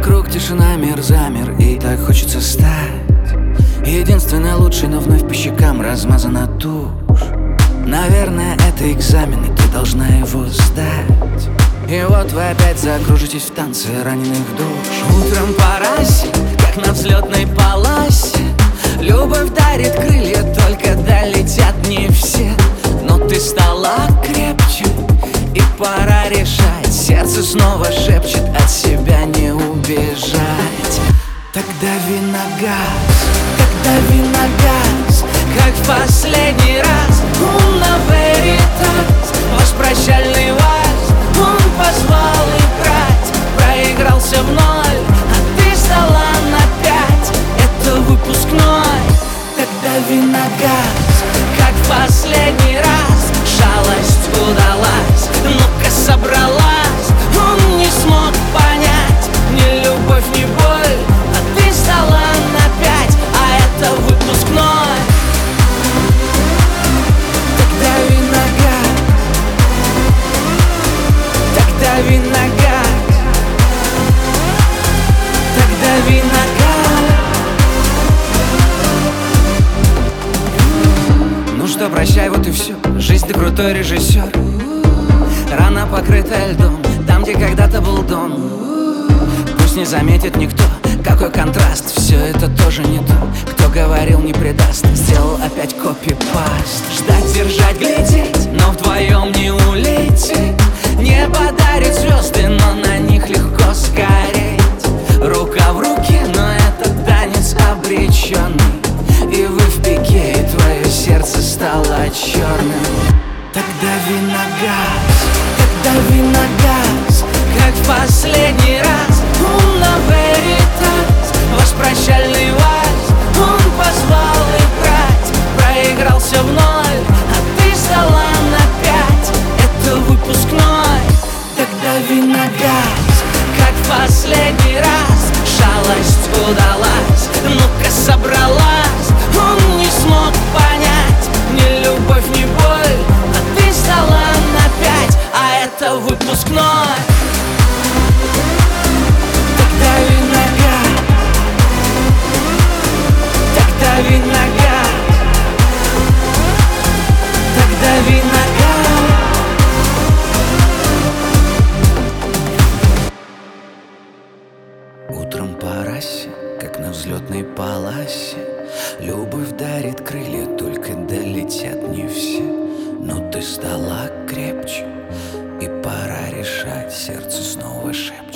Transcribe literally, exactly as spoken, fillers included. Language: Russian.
Вокруг тишина, мир замер, и так хочется стать единственной лучшей, но вновь по щекам размазана тушь. Наверное, это экзамен, и ты должна его сдать. И вот вы опять закружитесь в танце раненых душ. Утром по расе, как на взлетной полосе, любовь дарит крылья, только долетят не все. Но ты стала крепче, и пора решать. Сердце снова шепчет, от себя не убежать. Так дави на газ, так дави на газ, как в последний раз. Уна веритас, ваш прощальный вальс, он позвал играть. Проигрался в ноль, а ты сдала на пять. Это выпускной. Так дави на газ, как в последний раз. Шалость удалась, ну-ка собралась. Он не смог понять ни любовь, ни боль, а ты сдала на пять, а это выпускной. Так дави на газ, так дави на газ, так дави на газ. Ну что, прощай, вот и все. Жизнь, ты крутой режиссер. Рана покрыта льдом, там, где когда-то был дом. Пусть не заметит никто, какой контраст. Все это тоже не то, кто говорил не предаст. Сделал опять копипаст. Ждать, держать, глядеть, но вдвоем не улететь. Небо дарит звезды, но на них легко сгореть. Рука в руке, но это танец обреченный. И вы в пике, и твое сердце стало черным. Так дави на газ, так дави на газ, как в последний раз. Уна веритас, ваш прощальный вальс, он позвал играть. Проигрался в ноль, а ты сдала на пять. Это выпускной. Так дави на газ, как в последний раз. Шалость удалась, ну-ка собралась. Он не смог понять ни любовь, ни боль, а ты сдала на пять, а это выпускной. Так дави на газ, так дави на газ, так дави на газ. Утром по расе, как на взлетной полосе, любовь дарит крылья, только долетят не все. Но ты стала крепче, и пора решать. Сердце снова шепчет.